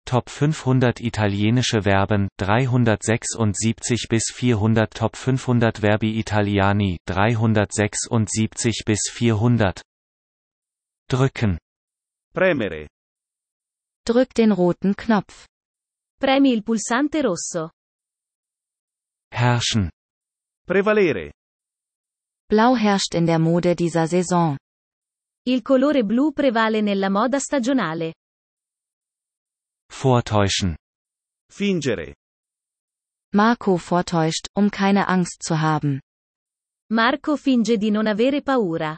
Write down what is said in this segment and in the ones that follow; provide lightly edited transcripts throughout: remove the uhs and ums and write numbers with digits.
Top 500 italienische Verben, 376 bis 400 Top 500 Verbi Italiani, 376 bis 400. Drücken. Premere. Drück den roten Knopf. Premi il pulsante rosso. Herrschen. Prevalere. Blau herrscht in der Mode dieser Saison. Il colore blu prevale nella moda stagionale. Vortäuschen. Fingere. Marco vortäuscht, keine Angst zu haben. Marco finge di non avere paura.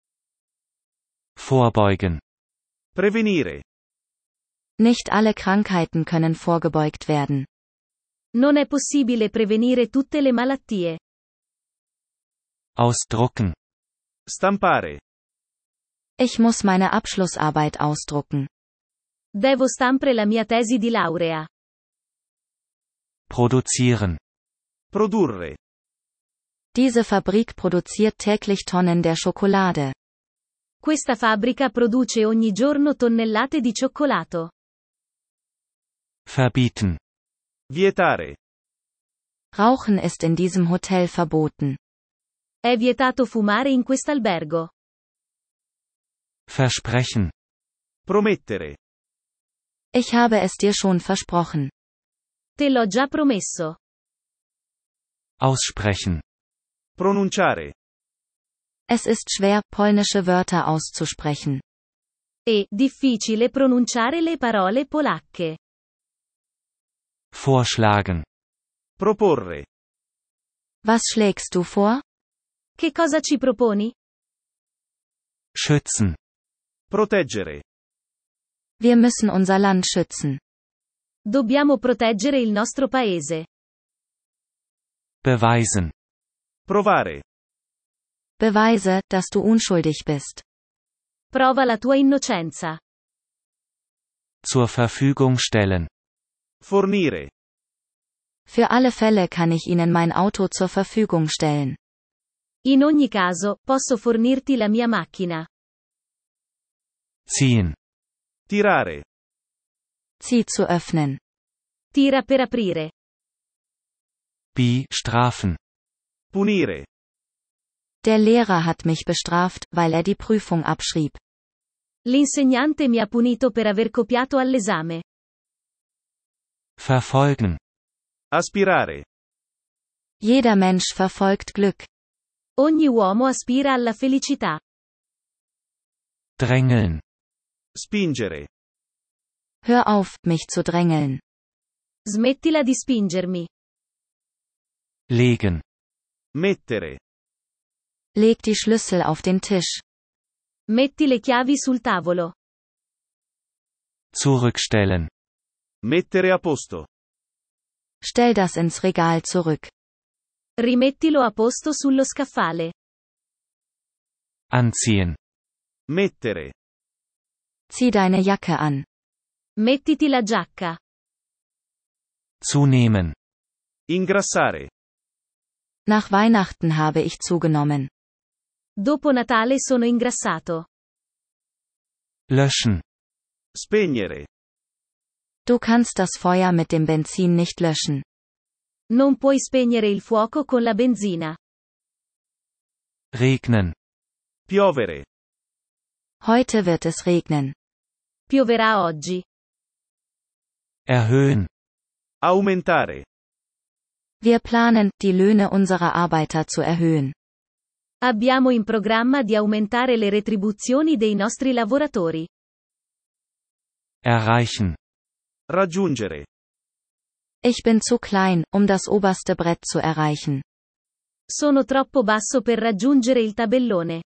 Vorbeugen. Prevenire. Nicht alle Krankheiten können vorgebeugt werden. Non è possibile prevenire tutte le malattie. Ausdrucken. Stampare. Ich muss meine Abschlussarbeit ausdrucken. Devo stampare la mia tesi di laurea. Produzieren. Produrre. Diese Fabrik produziert täglich Tonnen der Schokolade. Questa fabbrica produce ogni giorno tonnellate di cioccolato. Verbieten. Vietare. Rauchen ist in diesem Hotel verboten. È vietato fumare in quest'albergo. Versprechen. Promettere. Ich habe es dir schon versprochen. Te l'ho già promesso. Aussprechen. Pronunciare. Es ist schwer, polnische Wörter auszusprechen. È difficile pronunciare le parole polacche. Vorschlagen. Proporre. Was schlägst du vor? Che cosa ci proponi? Schützen. Proteggere. Wir müssen unser Land schützen. Dobbiamo proteggere il nostro paese. Beweisen. Provare. Beweise, dass du unschuldig bist. Prova la tua innocenza. Zur Verfügung stellen. Fornire. Für alle Fälle kann ich Ihnen mein Auto zur Verfügung stellen. In ogni caso, posso fornirti la mia macchina. Ziehen. Tirare. Zieh zu öffnen. Tira per aprire. Strafen. Punire. Der Lehrer hat mich bestraft, weil er die Prüfung abschrieb. L'insegnante mi ha punito per aver copiato all'esame. Verfolgen. Aspirare. Jeder Mensch verfolgt Glück. Ogni uomo aspira alla felicità. Drängeln. Spingere. Hör auf, mich zu drängeln. Smettila di spingermi. Legen. Mettere. Leg die Schlüssel auf den Tisch. Metti le chiavi sul tavolo. Zurückstellen. Mettere a posto. Stell das ins Regal zurück. Rimettilo a posto sullo scaffale. Anziehen. Mettere. Zieh deine Jacke an. Mettiti la giacca. Zunehmen. Ingrassare. Nach Weihnachten habe ich zugenommen. Dopo Natale sono ingrassato. Löschen. Spegnere. Du kannst das Feuer mit dem Benzin nicht löschen. Non puoi spegnere il fuoco con la benzina. Regnen. Piovere. Heute wird es regnen. Pioverà oggi. Erhöhen. Aumentare. Wir planen, die Löhne unserer Arbeiter zu erhöhen. Abbiamo in programma di aumentare le retribuzioni dei nostri lavoratori. Erreichen. Raggiungere. Ich bin zu klein, das oberste Brett zu erreichen. Sono troppo basso per raggiungere il tabellone.